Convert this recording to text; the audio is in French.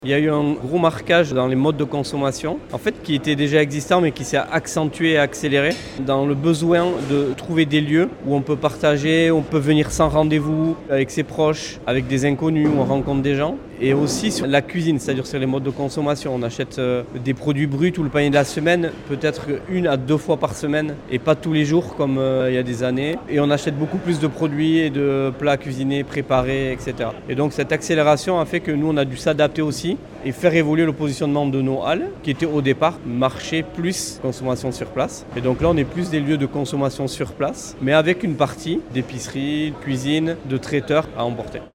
Il y a eu un gros marquage dans les modes de consommation, en fait, qui était déjà existant mais qui s'est accentué et accéléré dans le besoin de trouver des lieux où on peut partager, on peut venir sans rendez-vous, avec ses proches, avec des inconnus, où on rencontre des gens. Et aussi sur la cuisine, c'est-à-dire sur les modes de consommation. On achète des produits bruts tout le panier de la semaine, peut-être 1 à 2 fois par semaine et pas tous les jours comme il y a des années. Et on achète beaucoup plus de produits et de plats cuisinés, préparés, etc. Et donc cette accélération a fait que nous, on a dû s'adapter aussi et faire évoluer le positionnement de nos halles, qui étaient au départ marché plus consommation sur place. Et donc là, on est plus des lieux de consommation sur place, mais avec une partie d'épicerie, de cuisine, de traiteurs à emporter.